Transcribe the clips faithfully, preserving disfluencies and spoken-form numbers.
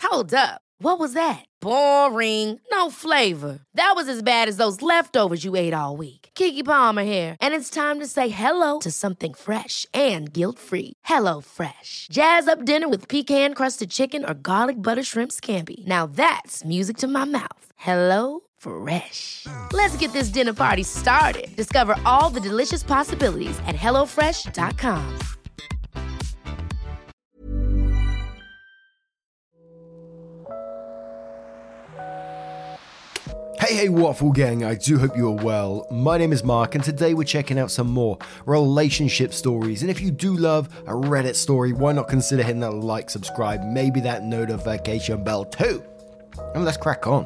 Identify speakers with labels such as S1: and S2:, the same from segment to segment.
S1: Hold up. What was that? Boring. No flavor. That was as bad as those leftovers you ate all week. Keke Palmer here, and it's time to say hello to something fresh and guilt-free. Hello Fresh. Jazz up dinner with pecan-crusted chicken or garlic butter shrimp scampi. Now that's music to my mouth. Hello Fresh. Let's get this dinner party started. Discover all the delicious possibilities at hello fresh dot com.
S2: Hey, hey, Waffle Gang, I do hope you are well. My name is Mark, and today we're checking out some more relationship stories. And if you do love a Reddit story, why not consider hitting that like, subscribe, maybe that notification bell too? And let's crack on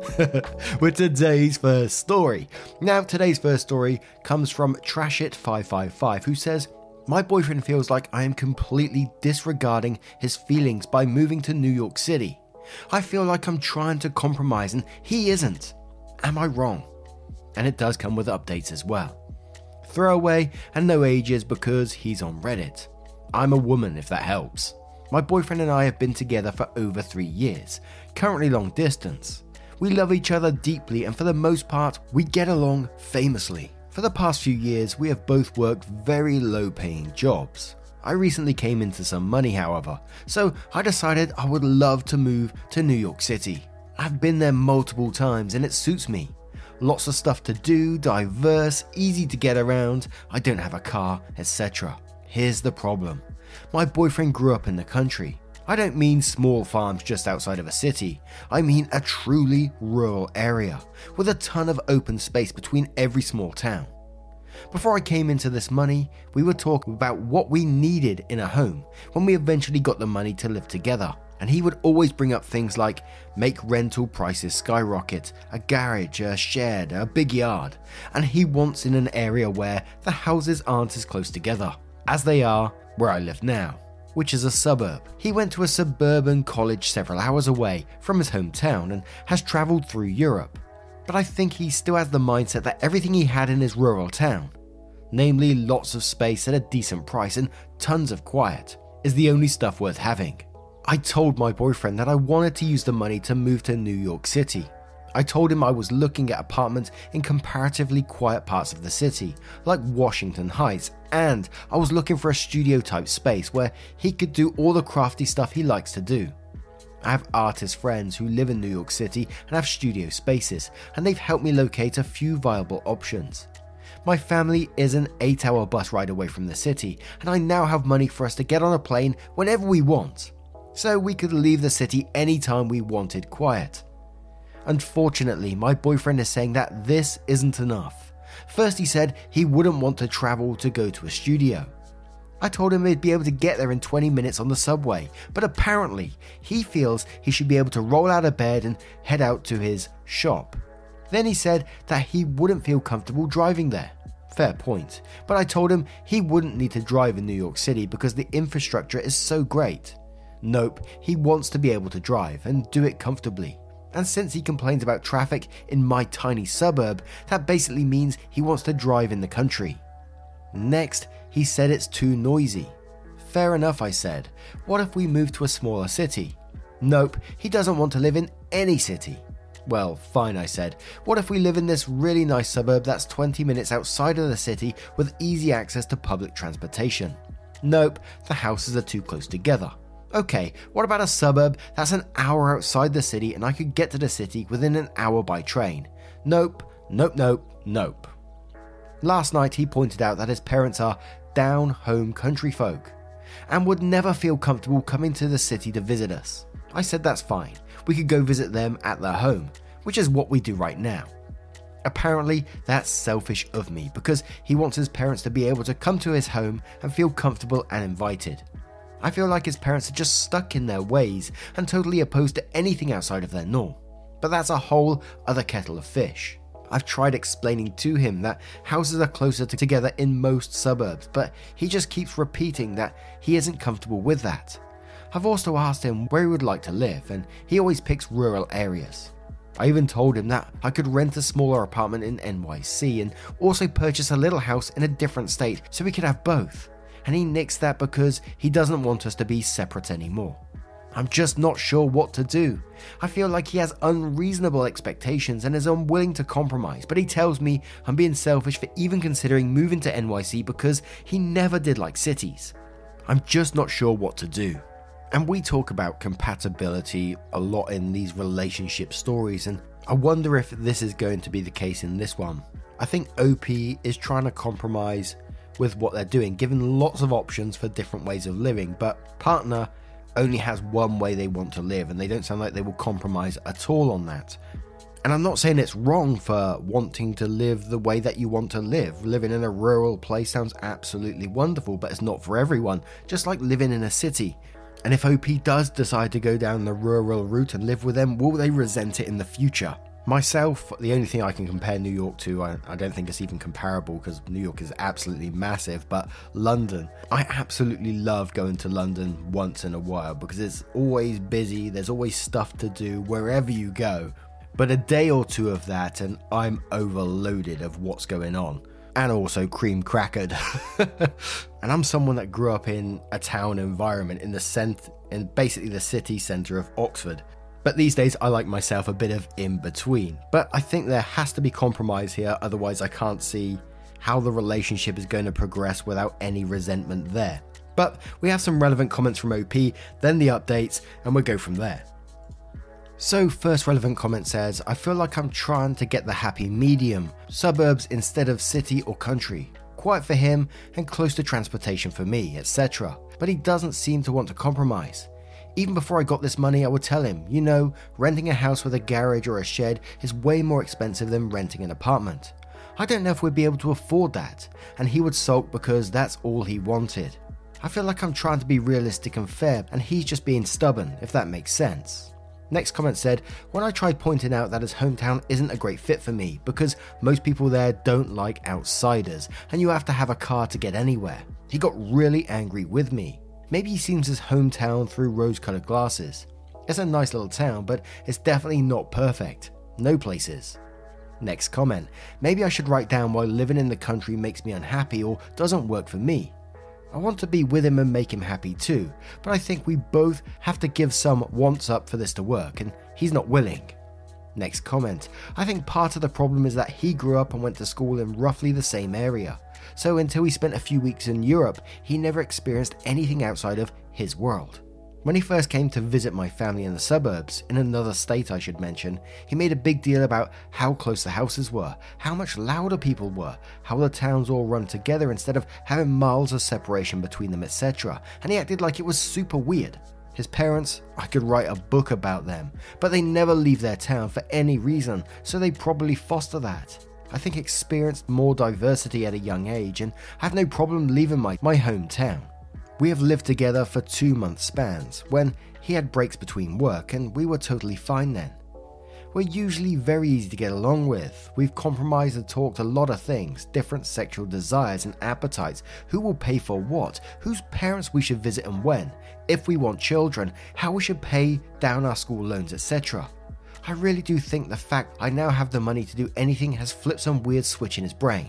S2: with today's first story. Now, today's first story comes from Trashit five five five, who says, my boyfriend feels like I am completely disregarding his feelings by moving to New York City. I feel like I'm trying to compromise and he isn't. Am I wrong? And it does come with updates as well. Throwaway and no ages because he's on Reddit. I'm a woman if that helps. My boyfriend and I have been together for over three years, currently long distance. We love each other deeply and for the most part we get along famously. For the past few years we have both worked very low paying jobs. I recently came into some money however, so I decided I would love to move to New York City. I've been there multiple times and it suits me. Lots of stuff to do, diverse, easy to get around, I don't have a car, et cetera. Here's the problem. My boyfriend grew up in the country. I don't mean small farms just outside of a city. I mean a truly rural area, with a ton of open space between every small town. Before I came into this money, we were talking about what we needed in a home when we eventually got the money to live together. And he would always bring up things like make rental prices skyrocket, a garage, a shed, a big yard. And he wants in an area where the houses aren't as close together as they are where I live now, which is a suburb. He went to a suburban college several hours away from his hometown and has travelled through Europe. But I think he still has the mindset that everything he had in his rural town, namely lots of space at a decent price and tons of quiet, is the only stuff worth having. I told my boyfriend that I wanted to use the money to move to New York City. I told him I was looking at apartments in comparatively quiet parts of the city, like Washington Heights, and I was looking for a studio type space where he could do all the crafty stuff he likes to do. I have artist friends who live in New York City and have studio spaces, and they've helped me locate a few viable options. My family is an eight hour bus ride away from the city, and I now have money for us to get on a plane whenever we want, so we could leave the city anytime we wanted quiet. Unfortunately, my boyfriend is saying that this isn't enough. First he said he wouldn't want to travel to go to a studio. I told him he'd be able to get there in twenty minutes on the subway, but apparently he feels he should be able to roll out of bed and head out to his shop. Then he said that he wouldn't feel comfortable driving there. Fair point, but I told him he wouldn't need to drive in New York City because the infrastructure is so great. Nope, he wants to be able to drive and do it comfortably. And since he complains about traffic in my tiny suburb, that basically means he wants to drive in the country. Next, he said it's too noisy. Fair enough, I said. What if we move to a smaller city? Nope, he doesn't want to live in any city. Well, fine, I said. What if we live in this really nice suburb that's twenty minutes outside of the city with easy access to public transportation? Nope, the houses are too close together. Okay, what about a suburb that's an hour outside the city and I could get to the city within an hour by train? Nope, nope, nope, nope. Last night he pointed out that his parents are down-home country folk and would never feel comfortable coming to the city to visit us. I said that's fine, we could go visit them at their home, which is what we do right now. Apparently that's selfish of me because he wants his parents to be able to come to his home and feel comfortable and invited. I feel like his parents are just stuck in their ways and totally opposed to anything outside of their norm. But that's a whole other kettle of fish. I've tried explaining to him that houses are closer together in most suburbs, but he just keeps repeating that he isn't comfortable with that. I've also asked him where he would like to live, and he always picks rural areas. I even told him that I could rent a smaller apartment in N Y C and also purchase a little house in a different state so we could have both. And he nixed that because he doesn't want us to be separate anymore. I'm just not sure what to do. I feel like he has unreasonable expectations and is unwilling to compromise, but he tells me I'm being selfish for even considering moving to N Y C because he never did like cities. I'm just not sure what to do. And we talk about compatibility a lot in these relationship stories, and I wonder if this is going to be the case in this one. I think O P is trying to compromise with what they're doing, given lots of options for different ways of living, but partner only has one way they want to live, and they don't sound like they will compromise at all on that. And I'm not saying it's wrong for wanting to live the way that you want to live. Living in a rural place sounds absolutely wonderful, but it's not for everyone, just like living in a city. And if O P does decide to go down the rural route and live with them, will they resent it in the future? Myself, the only thing I can compare New York to, I, I don't think it's even comparable because New York is absolutely massive, but London. I absolutely love going to London once in a while because it's always busy, there's always stuff to do wherever you go. But a day or two of that and I'm overloaded of what's going on. And also cream crackered. And I'm someone that grew up in a town environment in the cent- in basically the city centre of Oxford. But these days I like myself a bit of in between. But I think there has to be compromise here, otherwise I can't see how the relationship is going to progress without any resentment there. But we have some relevant comments from O P, then the updates, and we'll go from there. So first relevant comment says, I feel like I'm trying to get the happy medium, suburbs instead of city or country. Quiet for him and close to transportation for me, et cetera. But he doesn't seem to want to compromise. Even before I got this money, I would tell him, you know, renting a house with a garage or a shed is way more expensive than renting an apartment. I don't know if we'd be able to afford that, and he would sulk because that's all he wanted. I feel like I'm trying to be realistic and fair, and he's just being stubborn, if that makes sense. Next comment said, when I tried pointing out that his hometown isn't a great fit for me because most people there don't like outsiders, and you have to have a car to get anywhere. He got really angry with me. Maybe he sees his hometown through rose-colored glasses. It's a nice little town, but it's definitely not perfect. No place is. Next comment. Maybe I should write down why living in the country makes me unhappy or doesn't work for me. I want to be with him and make him happy too, but I think we both have to give some wants up for this to work, and he's not willing. Next comment. I think part of the problem is that he grew up and went to school in roughly the same area. So until he spent a few weeks in Europe, he never experienced anything outside of his world. When he first came to visit my family in the suburbs, in another state I should mention, he made a big deal about how close the houses were, how much louder people were, how the towns all run together instead of having miles of separation between them, et cetera. And he acted like it was super weird. His parents, I could write a book about them, but they never leave their town for any reason, so they probably foster that. I think experienced more diversity at a young age, and I have no problem leaving my, my hometown. We have lived together for two month spans, when he had breaks between work, and we were totally fine then. We're usually very easy to get along with. We've compromised and talked a lot of things, different sexual desires and appetites, who will pay for what, whose parents we should visit and when, if we want children, how we should pay down our school loans, et cetera. I really do think the fact I now have the money to do anything has flipped some weird switch in his brain.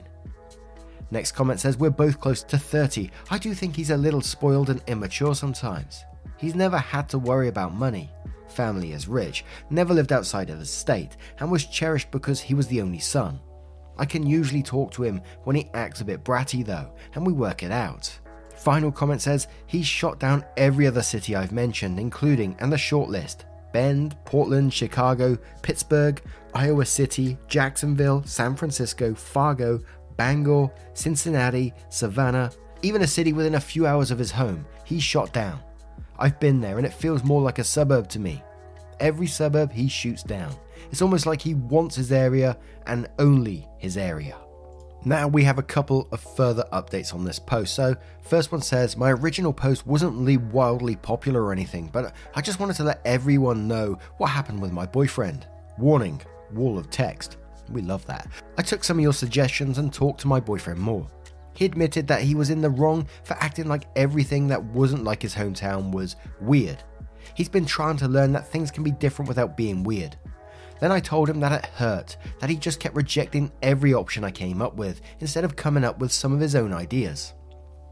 S2: Next comment says, we're both close to thirty. I do think he's a little spoiled and immature sometimes. He's never had to worry about money. Family is rich, never lived outside of the state, and was cherished because he was the only son. I can usually talk to him when he acts a bit bratty though, and we work it out. Final comment says, he's shot down every other city I've mentioned, including, and the short list, Bend, Portland, Chicago, Pittsburgh, Iowa City, Jacksonville, San Francisco, Fargo, Bangor, Cincinnati, Savannah, even a city within a few hours of his home, he's shot down. I've been there and it feels more like a suburb to me. Every suburb he shoots down. It's almost like he wants his area and only his area. Now we have a couple of further updates on this post. So first one says, my original post wasn't really wildly popular or anything, but I just wanted to let everyone know what happened with my boyfriend. Warning, wall of text. We love that. I took some of your suggestions and talked to my boyfriend more. He admitted that he was in the wrong for acting like everything that wasn't like his hometown was weird. He's been trying to learn that things can be different without being weird. Then I told him that it hurt, that he just kept rejecting every option I came up with instead of coming up with some of his own ideas.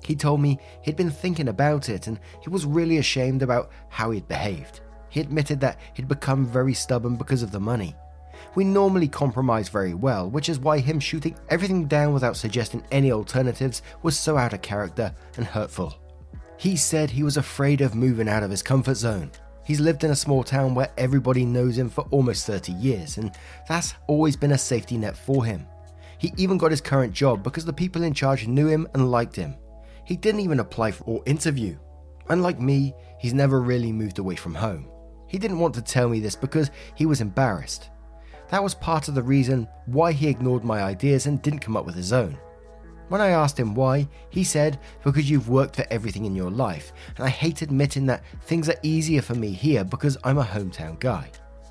S2: He told me he'd been thinking about it and he was really ashamed about how he'd behaved. He admitted that he'd become very stubborn because of the money. We normally compromise very well, which is why him shooting everything down without suggesting any alternatives was so out of character and hurtful. He said he was afraid of moving out of his comfort zone. He's lived in a small town where everybody knows him for almost thirty years, and that's always been a safety net for him. He even got his current job because the people in charge knew him and liked him. He didn't even apply for or interview. Unlike me, he's never really moved away from home. He didn't want to tell me this because he was embarrassed. That was part of the reason why he ignored my ideas and didn't come up with his own. When I asked him why, he said, because you've worked for everything in your life, and I hate admitting that things are easier for me here because I'm a hometown guy.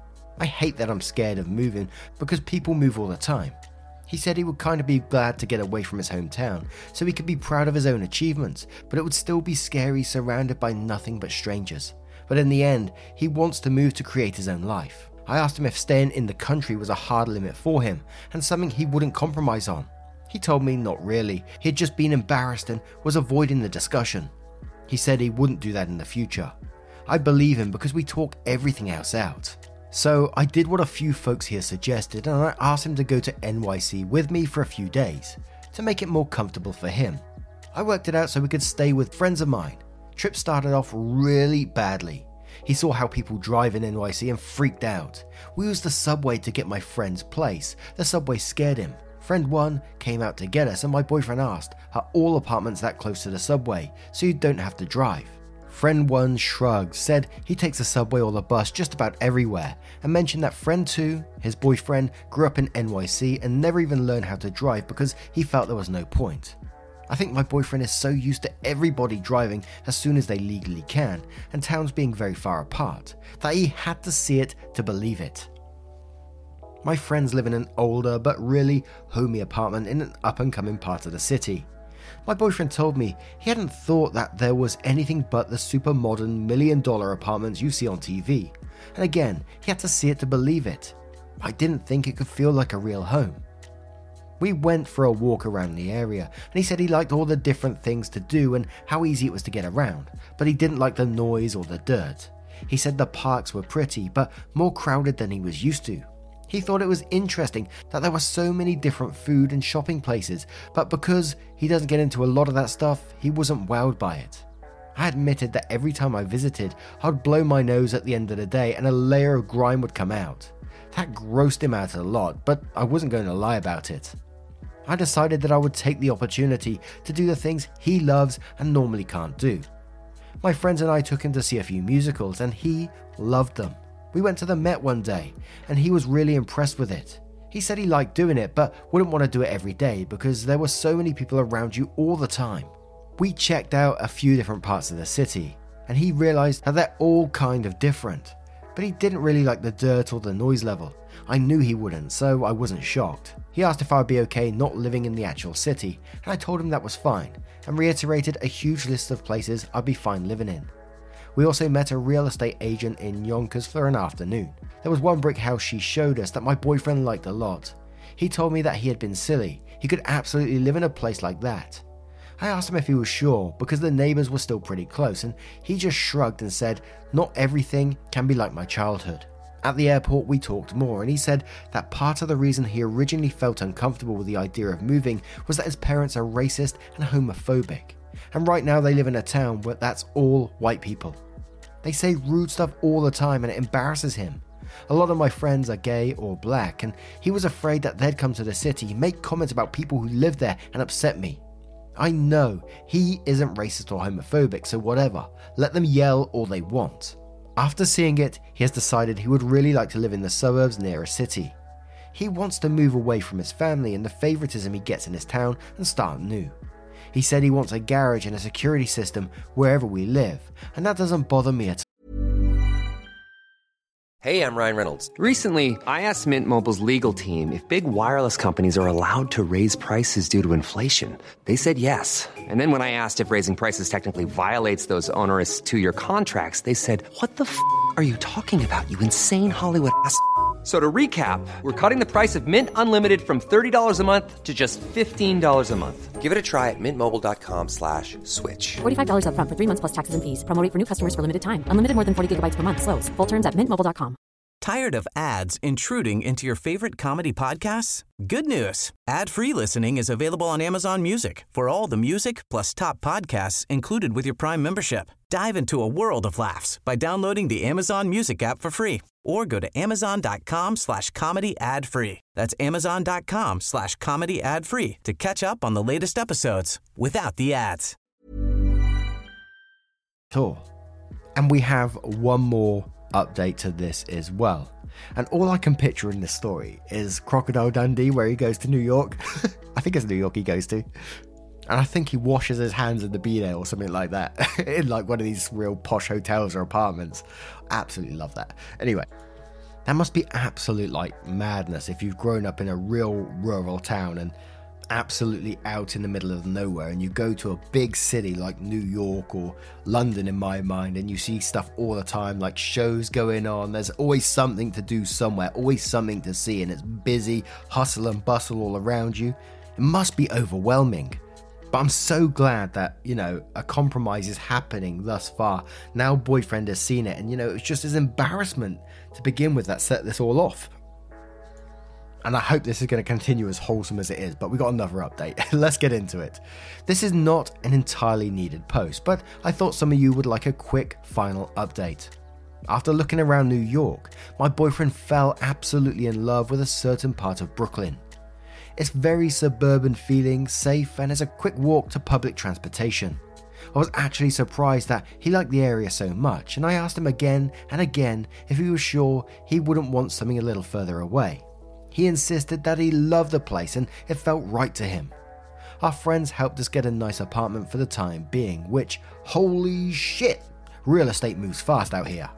S2: I hate that I'm scared of moving because people move all the time. He said he would kind of be glad to get away from his hometown so he could be proud of his own achievements, but it would still be scary surrounded by nothing but strangers. But in the end, he wants to move to create his own life. I asked him if staying in the country was a hard limit for him and something he wouldn't compromise on. He told me not really, he had just been embarrassed and was avoiding the discussion. He said he wouldn't do that in the future. I believe him because we talk everything else out. So I did what a few folks here suggested and I asked him to go to N Y C with me for a few days to make it more comfortable for him. I worked it out so we could stay with friends of mine. Trip started off really badly. He saw how people drive in N Y C and freaked out. We used the subway to get my friend's place. The subway scared him. Friend one came out to get us and my boyfriend asked, are all apartments that close to the subway so you don't have to drive? Friend one shrugged, said he takes the subway or the bus just about everywhere and mentioned that friend two, his boyfriend, grew up in N Y C and never even learned how to drive because he felt there was no point. I think my boyfriend is so used to everybody driving as soon as they legally can and towns being very far apart that he had to see it to believe it. My friends live in an older but really homey apartment in an up-and-coming part of the city. My boyfriend told me he hadn't thought that there was anything but the super modern million dollar apartments you see on T V. And again, he had to see it to believe it. I didn't think it could feel like a real home. We went for a walk around the area and he said he liked all the different things to do and how easy it was to get around, but he didn't like the noise or the dirt. He said the parks were pretty but more crowded than he was used to. He thought it was interesting that there were so many different food and shopping places, but because he doesn't get into a lot of that stuff, he wasn't wowed by it. I admitted that every time I visited, I'd blow my nose at the end of the day and a layer of grime would come out. That grossed him out a lot, but I wasn't going to lie about it. I decided that I would take the opportunity to do the things he loves and normally can't do. My friends and I took him to see a few musicals and he loved them. We went to the Met one day and he was really impressed with it. He said he liked doing it but wouldn't want to do it every day because there were so many people around you all the time. We checked out a few different parts of the city and he realized that they're all kind of different, but he didn't really like the dirt or the noise level. I knew he wouldn't, so I wasn't shocked. He asked if I'd be okay not living in the actual city and I told him that was fine and reiterated a huge list of places I'd be fine living in. We also met a real estate agent in Yonkers for an afternoon. There was one brick house she showed us that my boyfriend liked a lot. He told me that he had been silly. He could absolutely live in a place like that. I asked him if he was sure because the neighbors were still pretty close and he just shrugged and said, not everything can be like my childhood. At the airport we talked more and he said that part of the reason he originally felt uncomfortable with the idea of moving was that his parents are racist and homophobic. And right now they live in a town where that's all white people. They say rude stuff all the time and it embarrasses him. A lot of my friends are gay or black and he was afraid that they'd come to the city, make comments about people who live there and upset me. I know he isn't racist or homophobic, so whatever, let them yell all they want. After seeing it, he has decided he would really like to live in the suburbs near a city. He wants to move away from his family and the favoritism he gets in his town and start new. He said he wants a garage and a security system wherever we live, and that doesn't bother me at all.
S3: Hey, I'm Ryan Reynolds. Recently, I asked Mint Mobile's legal team if big wireless companies are allowed to raise prices due to inflation. They said yes. And then when I asked if raising prices technically violates those onerous two-year contracts, they said, what the f*** are you talking about, you insane Hollywood ass f- So to recap, we're cutting the price of Mint Unlimited from thirty dollars a month to just fifteen dollars a month. Give it a try at mintmobile.com slash switch.
S4: forty-five dollars up front for three months plus taxes and fees. Promo rate for new customers for limited time. Unlimited more than forty gigabytes per month. Slows full terms at mint mobile dot com.
S5: Tired of ads intruding into your favorite comedy podcasts? Good news. Ad-free listening is available on Amazon Music for all the music plus top podcasts included with your Prime membership. Dive into a world of laughs by downloading the Amazon Music app for free or go to amazon.com slash comedy ad free. That's amazon.com slash comedy ad free to catch up on the latest episodes without the ads.
S2: Tour. And we have one more update to this as well. And all I can picture in this story is Crocodile Dundee, where he goes to New York. I think it's New York he goes to. And I think he washes his hands in the bidet or something like that in like one of these real posh hotels or apartments. Absolutely love that. Anyway, that must be absolute like madness if you've grown up in a real rural town and absolutely out in the middle of nowhere, and you go to a big city like New York or London in my mind, and you see stuff all the time, like shows going on. There's always something to do somewhere, always something to see, and it's busy, hustle and bustle all around you. It must be overwhelming. But I'm so glad that, you know, a compromise is happening thus far. Now boyfriend has seen it, and, you know, it's just his embarrassment to begin with that set this all off. And I hope this is going to continue as wholesome as it is, but we got another update. Let's get into it. This is not an entirely needed post, but I thought some of you would like a quick final update. After looking around New York, my boyfriend fell absolutely in love with a certain part of Brooklyn. It's very suburban feeling, safe, and has a quick walk to public transportation. I was actually surprised that he liked the area so much, and I asked him again and again if he was sure he wouldn't want something a little further away. He insisted that he loved the place and it felt right to him. Our friends helped us get a nice apartment for the time being, which, holy shit, real estate moves fast out here.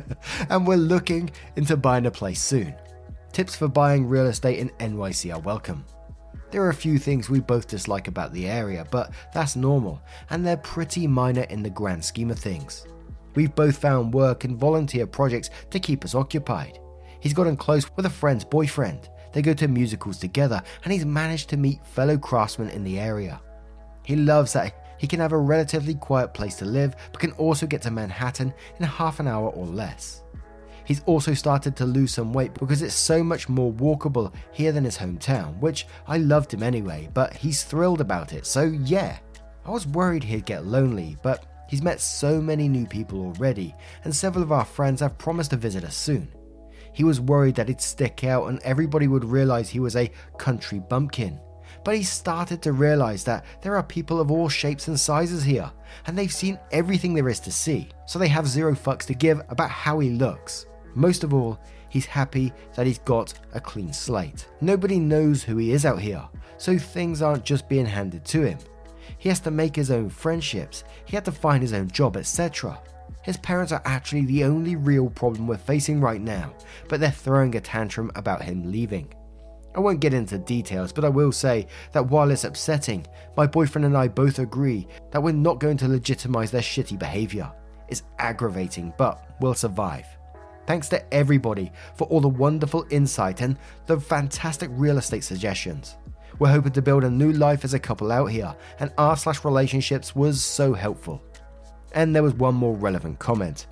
S2: And we're looking into buying a place soon. Tips for buying real estate in N Y C are welcome. There are a few things we both dislike about the area, but that's normal, and they're pretty minor in the grand scheme of things. We've both found work and volunteer projects to keep us occupied. He's gotten close with a friend's boyfriend. They go to musicals together, and he's managed to meet fellow craftsmen in the area. He loves that he can have a relatively quiet place to live, but can also get to Manhattan in half an hour or less. He's also started to lose some weight because it's so much more walkable here than his hometown, which I loved him anyway, but he's thrilled about it, so yeah. I was worried he'd get lonely, but he's met so many new people already, and several of our friends have promised to visit us soon. He was worried that he'd stick out and everybody would realize he was a country bumpkin. But he started to realize that there are people of all shapes and sizes here, and they've seen everything there is to see, so they have zero fucks to give about how he looks. Most of all, he's happy that he's got a clean slate. Nobody knows who he is out here, so things aren't just being handed to him. He has to make his own friendships, he had to find his own job, et cetera. His parents are actually the only real problem we're facing right now, but they're throwing a tantrum about him leaving. I won't get into details, but I will say that while it's upsetting, my boyfriend and I both agree that we're not going to legitimize their shitty behavior. It's aggravating, but we'll survive. Thanks to everybody for all the wonderful insight and the fantastic real estate suggestions. We're hoping to build a new life as a couple out here, and r slash relationships was so helpful. And there was one more relevant comment,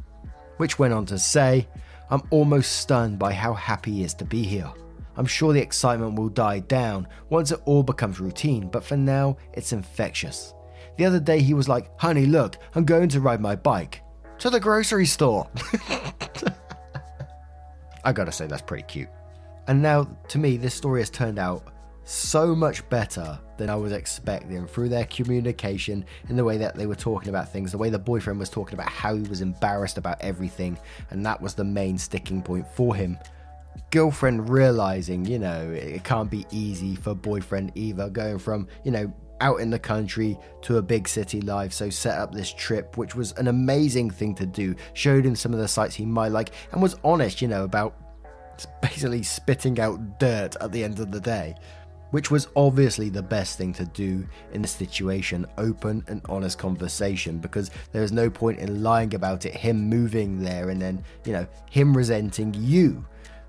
S2: which went on to say, I'm almost stunned by how happy he is to be here. I'm sure the excitement will die down once it all becomes routine, but for now, it's infectious. The other day he was like, honey, look, I'm going to ride my bike to the grocery store. I gotta say, that's pretty cute. And now, to me, this story has turned out so much better than I was expecting through their communication, in the way that they were talking about things, the way the boyfriend was talking about how he was embarrassed about everything, and that was the main sticking point for him. Girlfriend realizing, you know, it can't be easy for boyfriend either, going from, you know, out in the country to a big city life, so set up this trip, which was an amazing thing to do, showed him some of the sites he might like, and was honest, you know, about basically spitting out dirt at the end of the day, which was obviously the best thing to do in the situation, open and honest conversation, because there is no point in lying about it, him moving there and then, you know, him resenting you.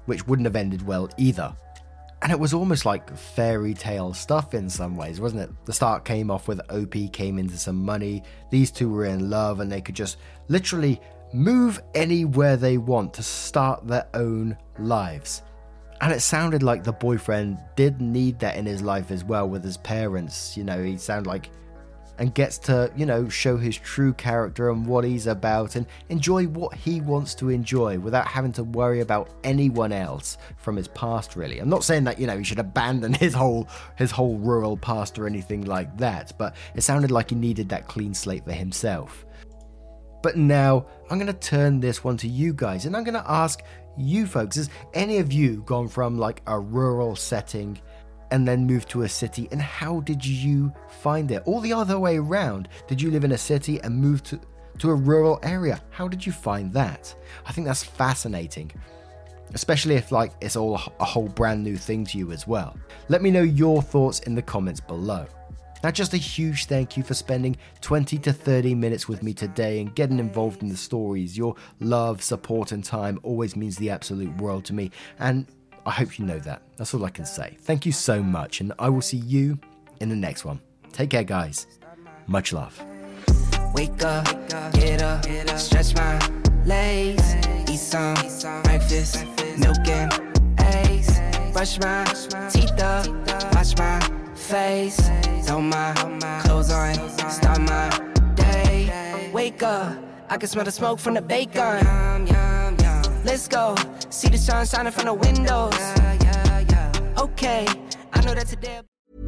S2: which wouldn't have ended well either. And it was almost like fairy tale stuff in some ways, wasn't it? The start came off with O P came into some money, these two were in love, and they could just literally move anywhere they want to start their own lives. And it sounded like the boyfriend did need that in his life as well with his parents. You know, he sounded like, and gets to, you know, show his true character and what he's about and enjoy what he wants to enjoy without having to worry about anyone else from his past, really. I'm not saying that, you know, he should abandon his whole his whole rural past or anything like that, but it sounded like he needed that clean slate for himself. But now I'm going to turn this one to you guys, and I'm going to ask you folks, has any of you gone from like a rural setting and then moved to a city, and how did you find it? Or the other way around, did you live in a city and move to, to a rural area? How did you find that? I think that's fascinating, especially if like it's all a whole brand new thing to you as well. Let me know your thoughts in the comments below. Now, just a huge thank you for spending twenty to thirty minutes with me today and getting involved in the stories. Your love, support and time always means the absolute world to me, and I hope you know that. That's all I can say. Thank you so much, and I will see you in the next one. Take care, guys. Much love.
S6: Wake up, get up, stretch my legs, eat some breakfast, milk and eggs, brush my teeth up, wash my face, throw my clothes on, start my day. Wake up, I can smell the smoke from the bacon. Let's go, see the sun shining from the windows. Okay, I know that today.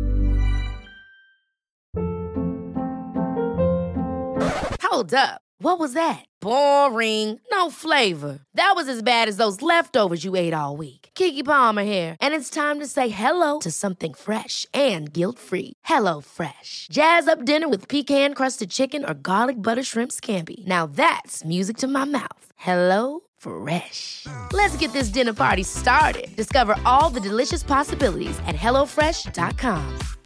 S1: Hold up. What was that? Boring. No flavor. That was as bad as those leftovers you ate all week. Keke Palmer here, and it's time to say hello to something fresh and guilt-free. Hello Fresh. Jazz up dinner with pecan-crusted chicken or garlic butter shrimp scampi. Now that's music to my mouth. Hello Fresh. Let's get this dinner party started. Discover all the delicious possibilities at hello fresh dot com.